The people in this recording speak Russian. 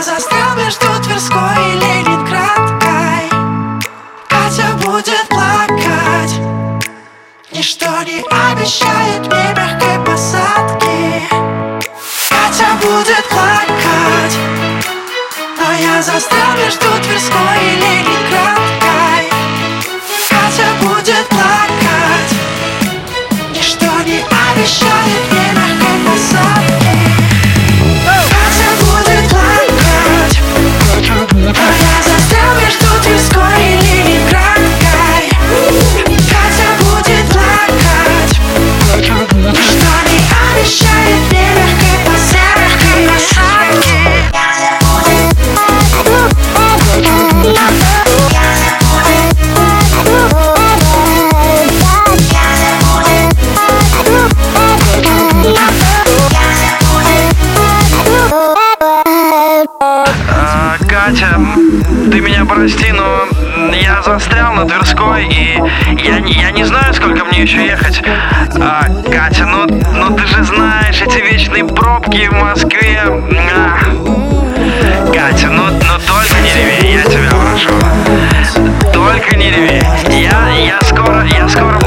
я застрял между Тверской и Ленинградкой. Катя будет плакать. Ничто не обещает мне мягкой посадки. Катя будет плакать. Но я застрял между Тверской и Ленинградкой. Катя будет плакать. Ничто не обещает мне мягкой посадки. Катя будет плакать. Но я застрял между Тверской и Ленинградкой. Катя будет плакать. Ничто не обещает мне мягкой посадки. Катя, ты меня прости, но я застрял на Тверской, и я не знаю, сколько мне еще ехать. Катя, ну ты же знаешь эти вечные пробки в Москве. Катя, ну только не реви, я тебя прошу. Только не реви. Я скоро